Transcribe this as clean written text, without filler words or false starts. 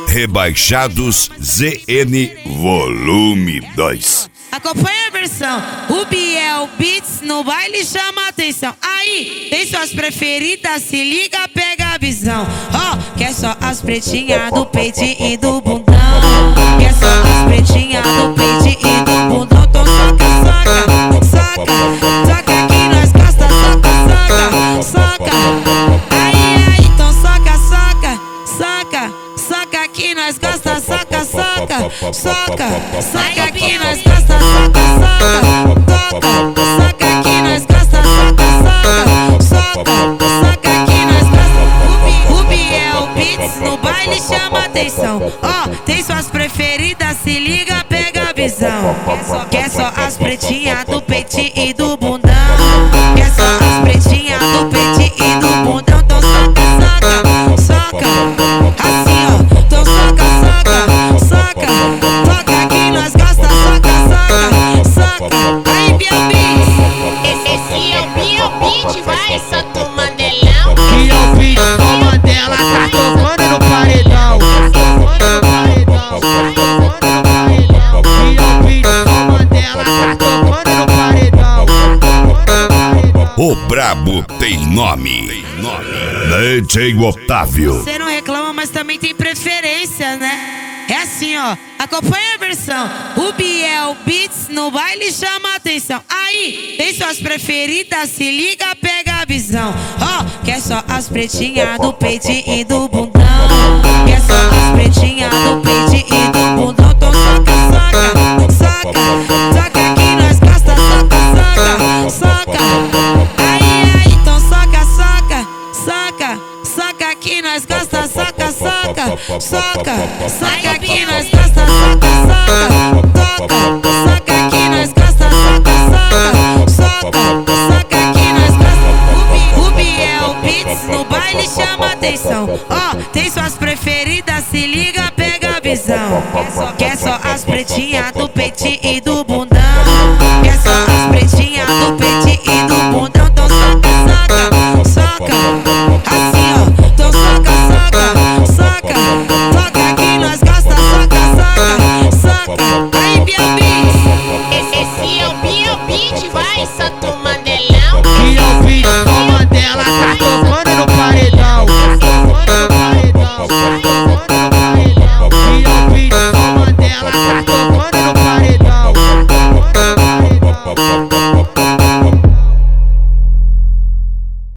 Rebaixados ZN Volume 2. Acompanha a versão. O Biel Beats no baile chama atenção. Aí, tem suas preferidas, se liga, pega a visão. Ó, quer só as pretinhas do peito e do bundão. Quer só as pretinhas do peito e do bundão. Então soca, soca, soca, soca que nós gosta, soca, soca, soca. Aí, então soca, soca, soca, soca que nós gosta, soca, soca, soca, soca que nós gosta, soca, soca, soca que nós gosta, soca, soca, soca que nós gosta. O Biel Beats no baile chama atenção. Ó, tem suas preferidas, se liga, pega a visão. Quer só as pretinhas do peito e do bundão. Quer só as pretinhas do peito e do bundão. Então soca, soca, soca, assim ó. Então soca, soca, soca, soca que nós gosta, soca, soca, soca. Aí Biel Beats, esse é o Biel Beats, vai, Santo Mandelão. Biel Beats, o Mandela tá tocando no paredão. Biel Beats, o Mandela tá tocando no paredão. O brabo tem nome. DJ Otávio. você não reclama, mas também tem preferência, né? É assim, ó, acompanha a versão. O Biel Beats no baile chama atenção. Aí, tem suas preferidas, se liga, pega a visão. Ó, quer só as pretinhas do peito e do bundão. Quer só as pretinhas do peito e do bundão. Então soca, soca, soca, soca que nós gosta, soca, soca, soca. Aí, então soca, soca, soca, soca que nós gosta, soca, soca, soca, soca que nós gosta, soca, soca, soca que nós gosta, soca, soca, soca que nós gosta. O Biel Beats no baile chama atenção. Ó, tem suas preferidas, se liga, pega a visão. Quer só as pretinhas do peito e do bundão.